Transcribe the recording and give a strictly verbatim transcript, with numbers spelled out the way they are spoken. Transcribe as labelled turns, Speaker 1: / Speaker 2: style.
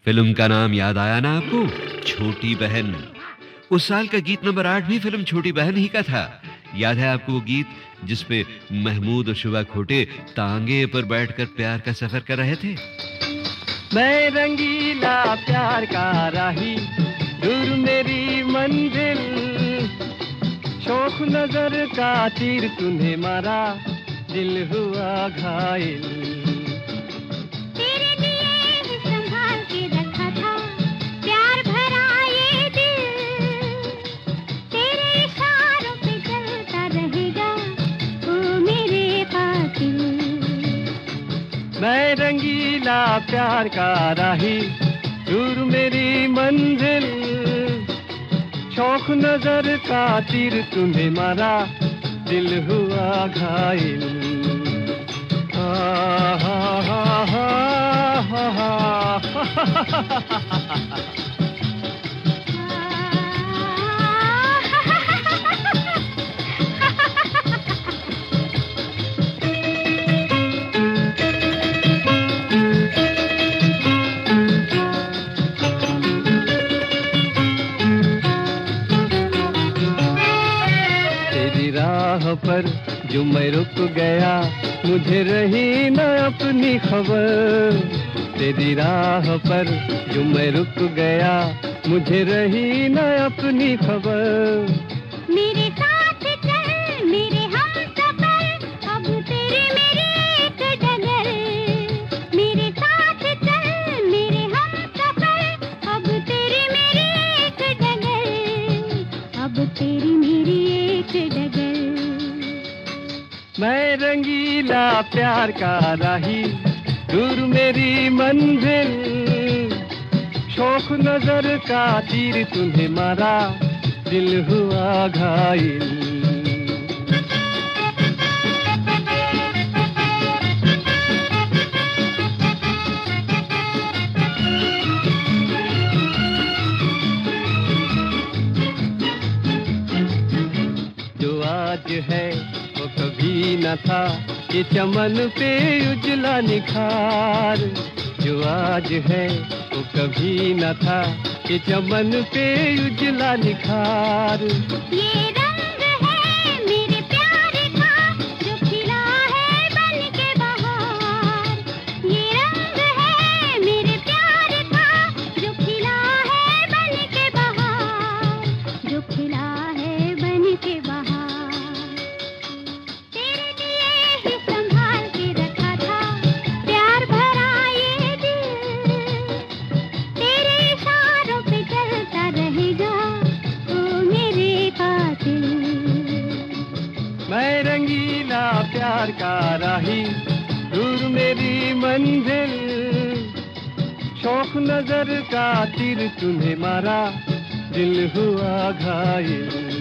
Speaker 1: Film का नाम याद आया ना आपको? छोटी बहन। उस साल का गीत नंबर आठ भी फिल्म छोटी बहन ही का था। याद है आपको वो गीत जिसपे महमूद और शुभा खोटे तांगे पर बैठकर प्यार का सफर कर रहे थे?
Speaker 2: मैं रंगीला प्यार का राही, दूर मेरी मंजिल, शौक नजर का तीर तूने मारा, दिल हुआ घायल।
Speaker 3: तेरे लिए ही संभाल के रखा था प्यार भरा ये दिल, तेरे इशारों पे चलता रहेगा ओ मेरे कातिल।
Speaker 2: मैं रंगीला प्यार का राही, दूर मेरी मंजिल, शौक नजर का तीर तूने मारा, दिल हुआ घायल। हा हा हा हा हा हा। पर जो मैं रुक गया, मुझे रही न अपनी खबर। तेरी राह पर जो मैं रुक गया, मुझे रही न अपनी खबर।
Speaker 3: मेरे साथ चल मेरे हमसफर, अब तेरी मेरी एक डगर। मेरे साथ चल मेरे हमसफर, अब तेरी मेरी एक डगर, अब तेरी मेरी एक डगर।
Speaker 2: मैं रंगीला प्यार का राही, दूर मेरी मंजिल, शौक नजर का तीर तूने मारा, दिल हुआ घायल। जो आज है वो कभी न था, ये चमन पे उजला निखार। जो आज है वो कभी न था, ये चमन पे उजला निखार।
Speaker 3: ये रंग है मेरे प्यार का, जो खिला है बन के बहार। ये रंग है मेरे प्यार का, जो खिला है बन के बहार, जो खिला है बन के बहार।
Speaker 2: मैं रंगीला प्यार का राही, दूर मेरी मंजिल, शौक नजर का तीर तूने मारा, दिल हुआ घायल।